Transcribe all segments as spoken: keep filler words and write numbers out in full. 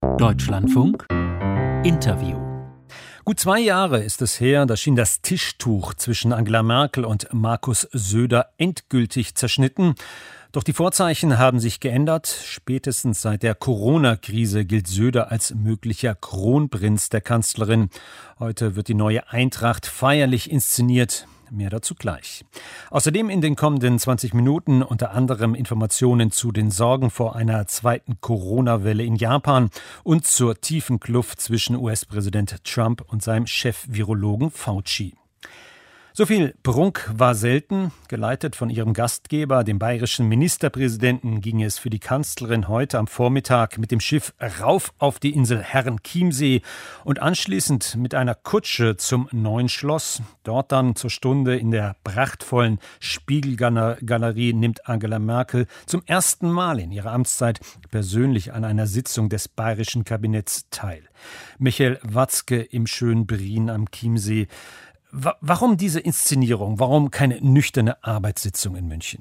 Deutschlandfunk Interview. Gut zwei Jahre ist es her, da schien das Tischtuch zwischen Angela Merkel und Markus Söder endgültig zerschnitten. Doch die Vorzeichen haben sich geändert. Spätestens seit der Corona-Krise gilt Söder als möglicher Kronprinz der Kanzlerin. Heute wird die neue Eintracht feierlich inszeniert. Mehr dazu gleich. Außerdem in den kommenden zwanzig Minuten unter anderem Informationen zu den Sorgen vor einer zweiten Corona-Welle in Japan und zur tiefen Kluft zwischen U S-Präsident Trump und seinem Chef-Virologen Fauci. So viel Prunk war selten. Geleitet von ihrem Gastgeber, dem bayerischen Ministerpräsidenten, ging es für die Kanzlerin heute am Vormittag mit dem Schiff rauf auf die Insel Herrenchiemsee und anschließend mit einer Kutsche zum Neuen Schloss. Dort dann zur Stunde in der prachtvollen Spiegelgalerie nimmt Angela Merkel zum ersten Mal in ihrer Amtszeit persönlich an einer Sitzung des bayerischen Kabinetts teil. Michael Watzke im schönen Brien am Chiemsee. Warum diese Inszenierung? Warum keine nüchterne Arbeitssitzung in München?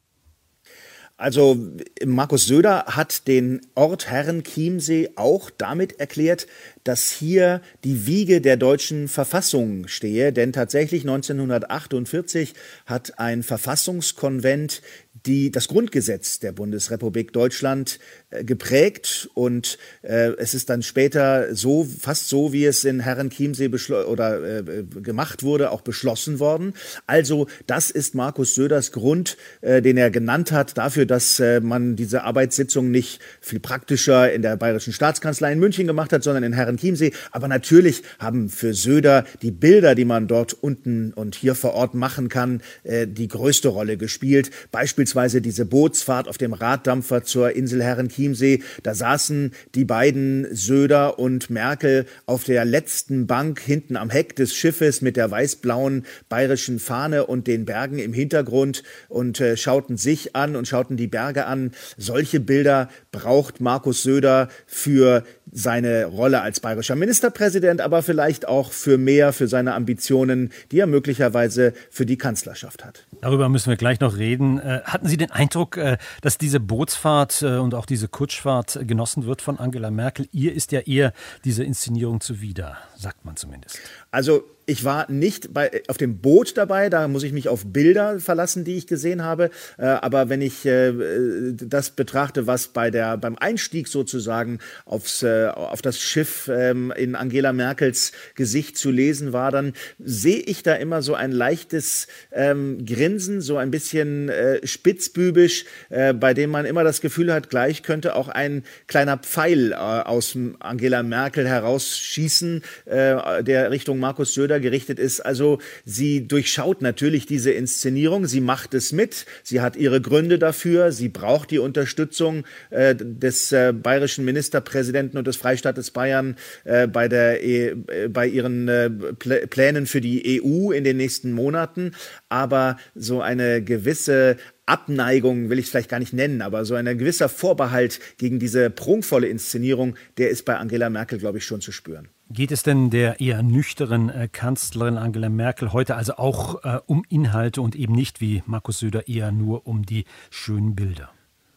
Also Markus Söder hat den Ort Herrenchiemsee auch damit erklärt, dass hier die Wiege der deutschen Verfassung stehe. Denn tatsächlich neunzehnhundertachtundvierzig hat ein Verfassungskonvent die das Grundgesetz der Bundesrepublik Deutschland äh, geprägt und äh, es ist dann später so, fast so, wie es in Herrenchiemsee beschl- oder äh, gemacht wurde, auch beschlossen worden. Also das ist Markus Söders Grund, äh, den er genannt hat, dafür, dass äh, man diese Arbeitssitzung nicht viel praktischer in der Bayerischen Staatskanzlei in München gemacht hat, sondern in Herrenchiemsee. Aber natürlich haben für Söder die Bilder, die man dort unten und hier vor Ort machen kann, äh, die größte Rolle gespielt. Beispielsweise Beispielsweise diese Bootsfahrt auf dem Raddampfer zur Insel Herrenchiemsee. Da saßen die beiden Söder und Merkel auf der letzten Bank hinten am Heck des Schiffes mit der weiß-blauen bayerischen Fahne und den Bergen im Hintergrund und äh, schauten sich an und schauten die Berge an. Solche Bilder braucht Markus Söder für seine Rolle als bayerischer Ministerpräsident, aber vielleicht auch für mehr, für seine Ambitionen, die er möglicherweise für die Kanzlerschaft hat. Darüber müssen wir gleich noch reden. Hatten Sie den Eindruck, dass diese Bootsfahrt und auch diese Kutschfahrt genossen wird von Angela Merkel? Ihr ist ja eher diese Inszenierung zuwider, sagt man zumindest. Also ich war nicht bei, auf dem Boot dabei, da muss ich mich auf Bilder verlassen, die ich gesehen habe. Äh, aber wenn ich äh, das betrachte, was bei der, beim Einstieg sozusagen aufs, äh, auf das Schiff ähm, in Angela Merkels Gesicht zu lesen war, dann sehe ich da immer so ein leichtes ähm, Grinsen, so ein bisschen äh, spitzbübisch, äh, bei dem man immer das Gefühl hat, gleich könnte auch ein kleiner Pfeil äh, aus Angela Merkel herausschießen, äh, der Richtung Markus Söder gerichtet ist. Also sie durchschaut natürlich diese Inszenierung, sie macht es mit, sie hat ihre Gründe dafür, sie braucht die Unterstützung äh, des äh, bayerischen Ministerpräsidenten und des Freistaates Bayern äh, bei, der e- äh, bei ihren äh, Pl- Plänen für die E U in den nächsten Monaten. Aber so eine gewisse Abneigung will ich es vielleicht gar nicht nennen, aber so ein gewisser Vorbehalt gegen diese prunkvolle Inszenierung, der ist bei Angela Merkel, glaube ich, schon zu spüren. Geht es denn der eher nüchternen äh, Kanzlerin Angela Merkel heute also auch äh, um Inhalte und eben nicht wie Markus Söder eher nur um die schönen Bilder?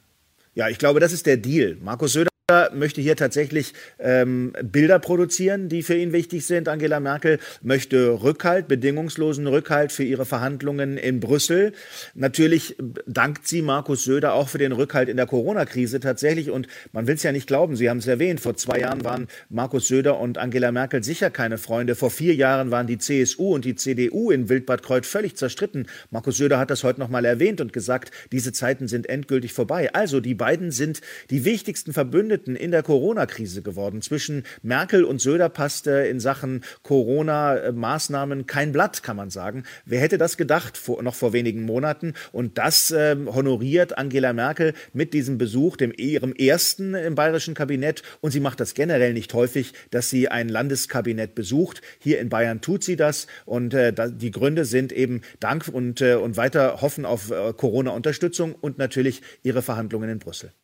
Ja, ich glaube, das ist der Deal. Markus Söder möchte hier tatsächlich ähm, Bilder produzieren, die für ihn wichtig sind. Angela Merkel möchte Rückhalt, bedingungslosen Rückhalt für ihre Verhandlungen in Brüssel. Natürlich dankt sie Markus Söder auch für den Rückhalt in der Corona-Krise tatsächlich. Und man will es ja nicht glauben, Sie haben es erwähnt, vor zwei Jahren waren Markus Söder und Angela Merkel sicher keine Freunde. Vor vier Jahren waren die C S U und die C D U in Wildbad Kreuth völlig zerstritten. Markus Söder hat das heute noch mal erwähnt und gesagt, diese Zeiten sind endgültig vorbei. Also die beiden sind die wichtigsten Verbündeten in der Corona-Krise geworden. Zwischen Merkel und Söder passte in Sachen Corona-Maßnahmen kein Blatt, kann man sagen. Wer hätte das gedacht, vor, noch vor wenigen Monaten? Und das äh, honoriert Angela Merkel mit diesem Besuch, dem ihrem ersten im bayerischen Kabinett. Und sie macht das generell nicht häufig, dass sie ein Landeskabinett besucht. Hier in Bayern tut sie das. Und äh, die Gründe sind eben Dank und, äh, und weiter Hoffen auf äh, Corona-Unterstützung und natürlich ihre Verhandlungen in Brüssel.